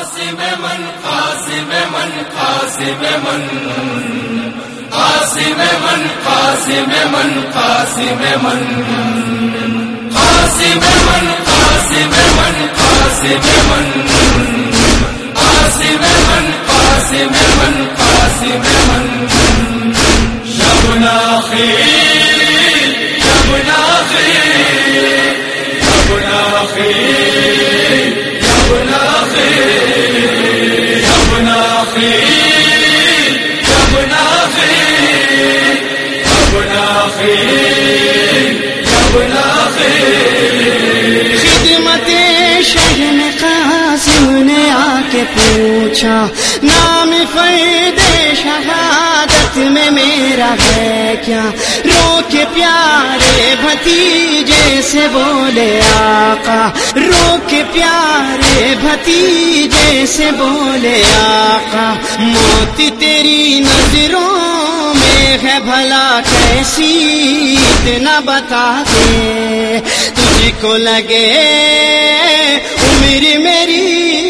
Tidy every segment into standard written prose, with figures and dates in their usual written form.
قاسم من قاسم من قاسم من قاسم من قاسم من قاسم من قاسم من قاسم من قاسم من قاسم من قاسم من قاسم من شبنا خير شبنا خير شبنا خير شبنا خير شبنا خير شبنا خير شبنا خير شبنا خير خدمت شہن قاسم نے آ کے پوچھا نام فرد شہادت میں میرا ہے کیا؟ رو کے پیارے بھتیجے سے بولے آقا، رو کے پیارے بھتیجے سے بولے آقا، موت تیری نظروں میں ہے بھلا کیسی اتنا بتا دے، تجھ کو لگے عمر میری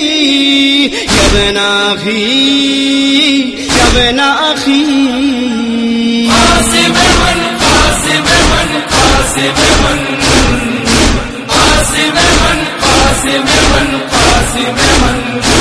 یبنا اخی یبنا اخی قاسم من قاسم من قاسم من قاسم من قاسم من قاسم من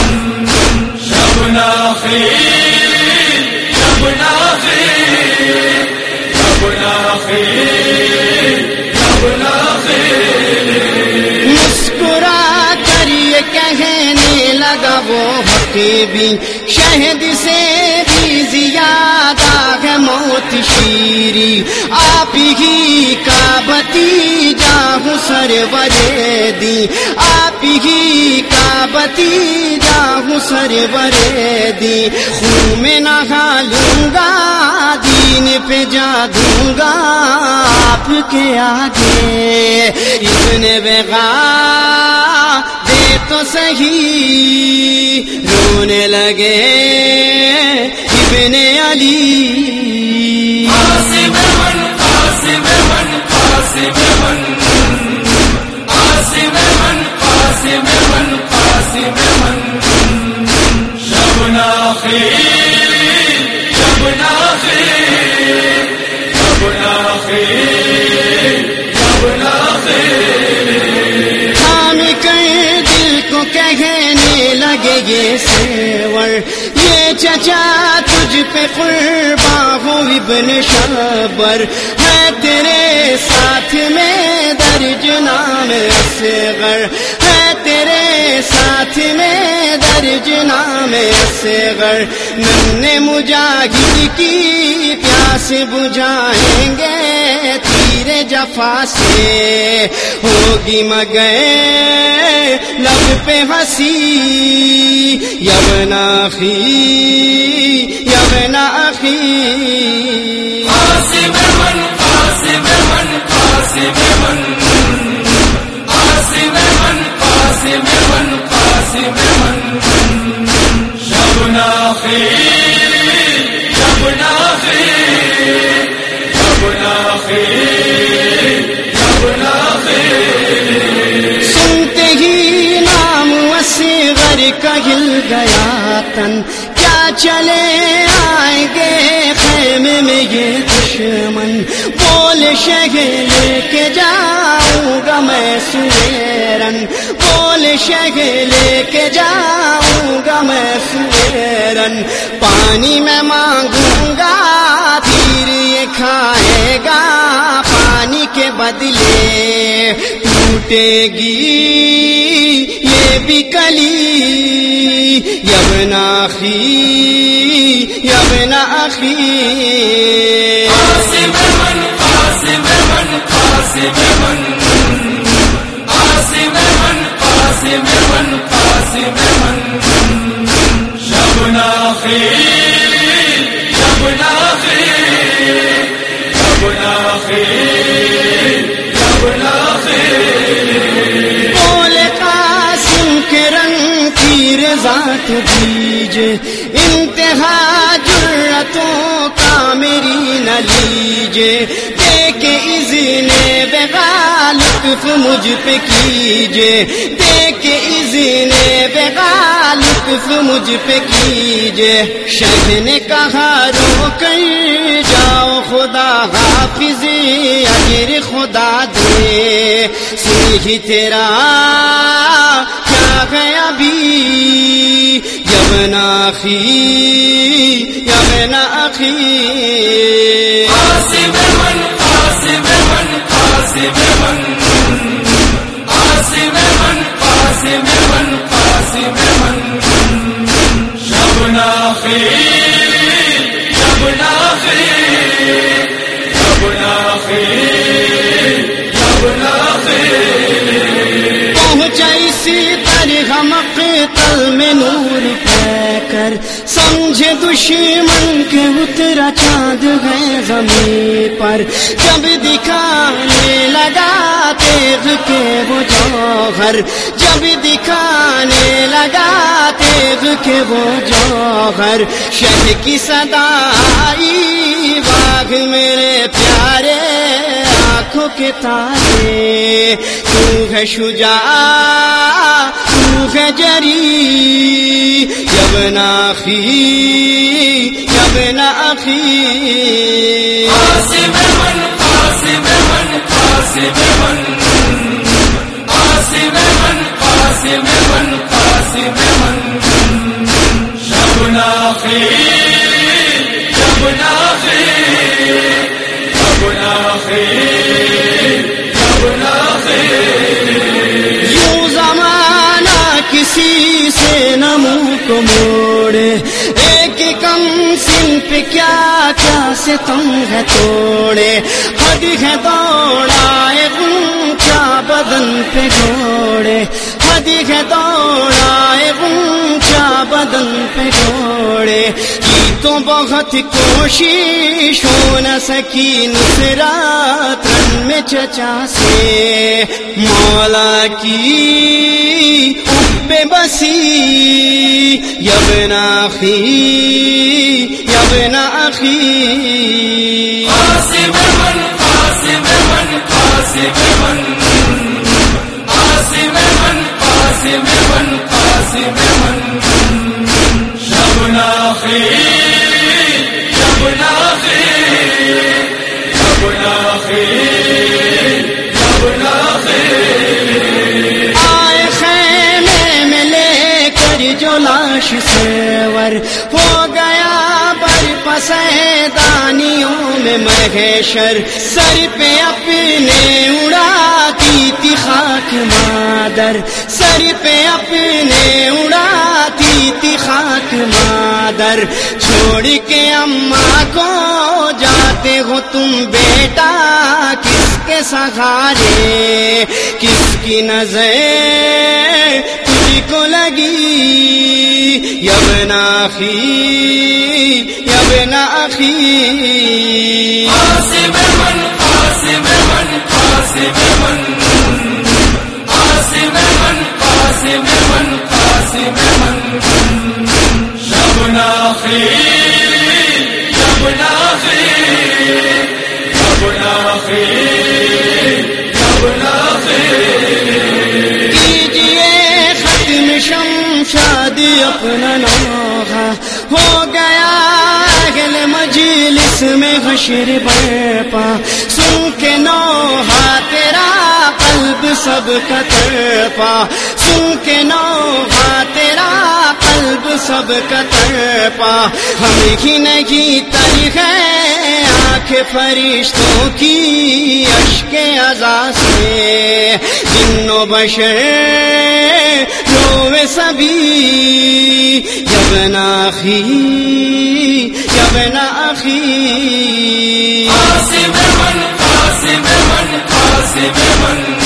شبنا خير شبنا خير شبنا خير شبنا خير مسکرا کر یہ کہنے لگا وہ حقیبی شہد سے بھی زیادہ ہے موت شیری، آپ ہی کا بھتیجا ہوں سرور دی، آپ ہی کا بھتیجا ہوں سرور دی، خون میں نہا لوں گا دین پہ جا دوں گا آپ کے آگے، ابن بغا دے تو صحیح رونے لگے ابن علی قاسم من قاسم من قاسم من قاسم من قاسم من قاسم من شبنا خير شبنا خير شبنا خير شبنا خير تھام کر دل کو کہنے لگے یہ سیور یہ چچا تجھ پہ قرباں ہو ابن شبر ہے تیرے ساتھ میں درج نام اصغر ہے تیرے ساتھ میں درج نام اصغر ننھے مجاہد کی پیاس بجھائیں گے تیر جفا سے ہوگی مگر لب پہ ہنسی یبنا اخی یبنا اخی قاسم من قاسم من قاسم من قاسم من قاسم من قاسم من شبنا خير شبنا خير شبنا خير شبنا خير سنتے ہی نام اصغر کا ہل گیا تن، کیا چلے آئیں گے خیمے میں یہ دشمن، بول شہ لے کے جاؤں گا میں سویرن، بول شہ لے کے جاؤں گا میں سویرن، پانی میں مانگوں گا پھر یہ کھائے گا پانی کے بدلے، ٹوٹے گی یہ بھی کلی یبنا اخی یبنا اخی قاسم من قاسم من قاسم من قاسم من قاسم من قاسم من شبنا خير شبنا خير شبنا خير شبنا خير بول قاسم کے رنگ کی رضا تو دیجے، انتہا جرتوں کا میری نہ لیجے، دیکھ اذن بغا لطف مجھ پہ کیجے، دیکھ اذن بغا لطف عفو مجھ پہ کیجے. شیخ نے کہا رو کر جاؤ خدا حافظ اجر خدا دے. سن ہی تیرا کیا ہے ابھی یبنا اخی یبنا اخی. قاسم من قاسم من قاسم من قاسم من قاسم من قاسم من یبنا اخی یبنا اخی یبنا اخی یبنا اخی. پہنچا اسی طرح مقتل میں نور پہ کر سمجھے دشمن کے اترا چاند ہے زمین پر. جب دکھانے لگا تیغ کے وہ جوہر جب دکھانے لگا تیغ کے وہ جوہر. شہ کی صدا آئی باغ میرے پیارے آنکھوں کے تارے. تو ہے شجاع تو ہے جری یبنا اخی یبنا اخی. قاسم من قاسم من قاسم من قاسم من قاسم من قاسم من یبنا اخی یبنا اخی یبنا اخی یبنا اخی. یوں زمانہ کسی سے نہ منہ کو موڑے ایک کم سن پہ کیا کیا ستم ہے توڑے. حد ہے دوڑائے اونچا بدن پہ گھوڑے حد ہے دوڑائے اونچا بدن پہ گھوڑے. کی تو بہت کوشش ہو نہ سکی نصرت رن میں چچا سے. مولا کی بے بسی یبنا اخی یبنا اخی. قاسم من قاسم من قاسم من قاسم من قاسم من قاسم من یبنا اخی یبنا اخی یبنا اخی یبنا اخی. آئے خیمے میں لے کر جو لاش سیور ہو گیا پسیدانیوں میں محشر. سر پہ اپنے اڑاتی تھی خاک مادر سر پہ اپنے اڑاتی تھی خاک مادر. چھوڑ کے اماں کو جاتے ہو تم بیٹا کس کے سہارے. کس کی نظر تجھ کو لگی یبنا اخی یبنا اخی. قاسم من قاسم من قاسم من قاسم من قاسم من قاسم من یبنا اخی یبنا اخی یبنا اخی یبنا اخی. کیجئے ختم شمشاد اپنا نوحہ ہو گیا اہل مجلس میں حشر برپا. سن کے نوحہ تیرا قلب سب کا تڑپا سن کے نوحہ تیرا قلب سب کا تڑپا. ہم ہی نہیں تری ہے آنکھ فرشتوں کی اشک عزا سے. جن و بشر روے سبھی یبنا اخی یبنا اخی. قاسم من قاسم من قاسم من